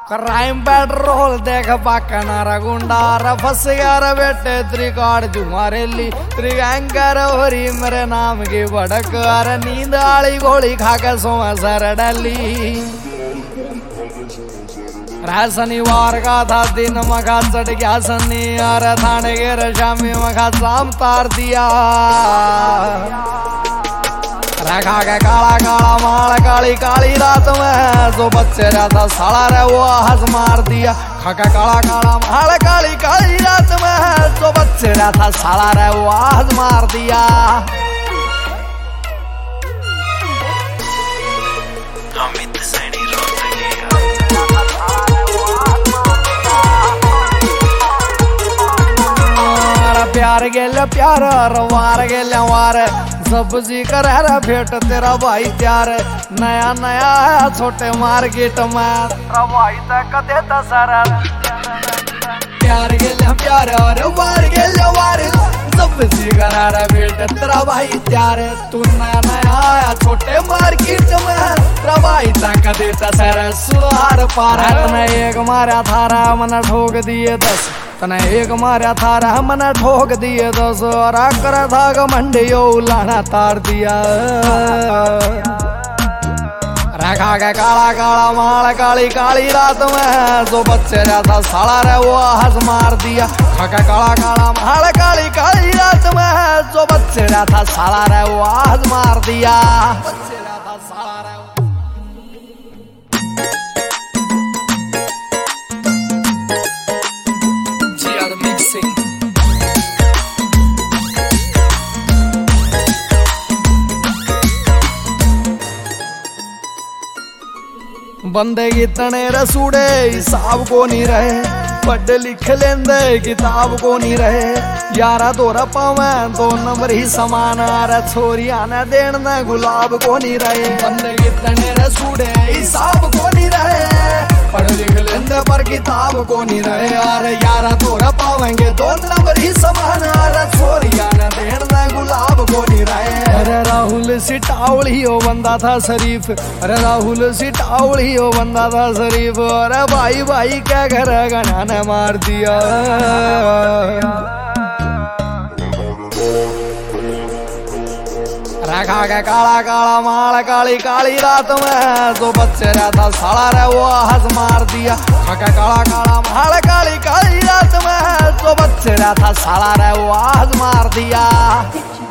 Crime petrol देख पाकनारा गुंडा फस गया रे बेटे त्रिकाड़ तुम्हारे ली त्रिगंगर होरी मेरे नाम की भड़क अरे नींद आली गोली खा के सोवा सर डली। शनिवार का था दिन मखा चढ़ गया सन्नी अरे थाने के शामी मखा शाम तार दिया। रखा के काला काला माल काली काली रात में जो बच्चे रहता साला रे वो हंस मार दिया। खाका काला काला माल काली काली रात में जो बच्चे रहता साला रे वो हंस मार दिया। प्यार गेल प्यार वार गेल वार सब्जी कर भेट तेरा भाई त्यार नया नया है छोटे मार्केट में तेरा भाई तक देता सारा। प्यार गेल प्यार और वार गेल वार सब्जी कर भेट तेरा भाई त्यार तू नया नया है छोटे मार्केट में तेरा भाई तक देता सारा। सुधार पार तने एक मारा थारा मन ठोक दिए 10 तने एक मारा थारा मन ठोक दिए 10 और कर था घमंडियो लाना तार दिया। रखा के काला काला माल काली काली रात में जो बच्चे रहता साला रे वो हंस मार दिया। खाका काला काला माल काली काली रात में जो बच्चे रहता साला रे वो हंस मार दिया। बच्चे रहता साला रे बंदे कितने रसूड़े हिसाब को नहीं रहे पढ़ लिख लेंदे किताब को नहीं रहे यारा तोरा पावे 2 नंबर ही समान अरे छोरिया न देन न गुलाब को नहीं रहे। बंदे कितने रसूड़े हिसाब को नहीं रहे पढ़ लिख लेंदे पर किताब को नहीं रहे अरे यारा तोरा पावेंगे 2 नंबर ही समान अरे छोरिया न देन न गुलाब को नहीं रहे। अरे राहुल सिटावली हो बंदा था शरीफ अरे राहुल सिटावली हो बंदा था शरीफ अरे भाई भाई क्या घर गना ने मार दिया। रखा के काला काला माल काली काली रात में जो बच्चे रहता साला रे वो हंस मार दिया। खाका काला काला माल काली काली रात में जो बच्चे रहता साला रे वो हंस मार दिया।